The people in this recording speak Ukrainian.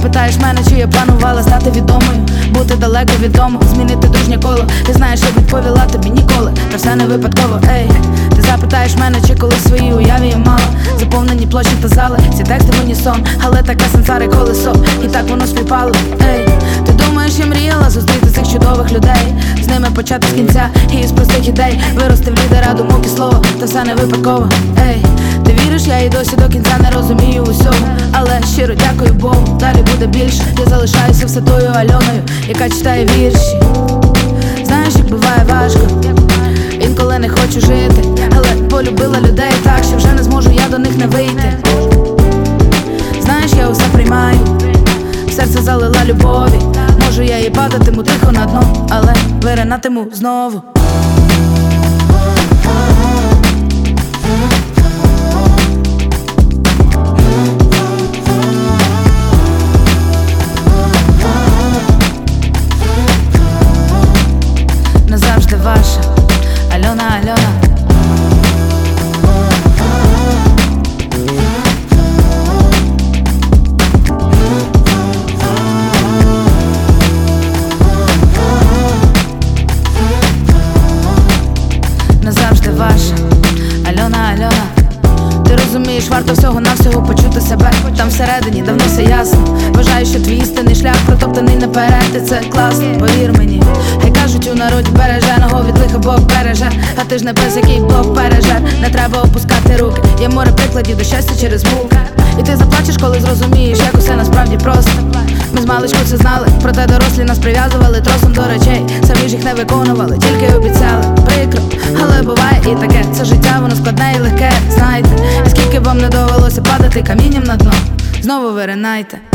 запитаєш мене, чи я планувала стати відомою, бути далеко від дому, змінити дружнє коло. Ти знаєш, я відповіла тобі ніколи, та все не випадково, ей. Ти запитаєш мене, чи коли в своїй уяві є мало заповнені площі та зали, ці тексти в унісон, але таке сансари колесо, і так воно співпало, ей. Ти думаєш, я мріяла зустріти цих чудових людей, з ними почати з кінця і із простих ідей вирости в лідера думок і слово, та все не випадково, ей. Ти віриш, я і досі до кінця не розумію усього, але щиро дякую Богу, далі буде більше. Я залишаюся все тою Альоною, яка читає вірші. Знаєш, як буває важко, інколи не хочу жити, але полюбила людей так, що вже не зможу я до них не вийти. Знаєш, я усе приймаю, серце залила любові. Можу я і падатиму тихо на дно, але виринатиму знову. Назавжди ваша Альона, Альона. Назавжди ваша Альона, Альона. Ти розумієш, варто всього-навсього почути себе. Там всередині давно все ясно. Вважаю, що твій істинний шлях протоптаний наперед, і це класно, повір мені. Хай кажуть у народі береженого від лиха Бог береже, а ти ж не без який Бог береже. Не треба опускати руки, є море прикладів до щастя через муки. І ти заплачеш, коли зрозумієш, як усе насправді просто. Ми з маличку це знали, проте дорослі нас прив'язували тросом до речей. Самі ж їх не виконували, тільки обіцяли. Прикро, але буває і таке. Це життя, воно складне і легке, знаєте. І скільки б вам не довелося падати камінням на дно, знову виринайте.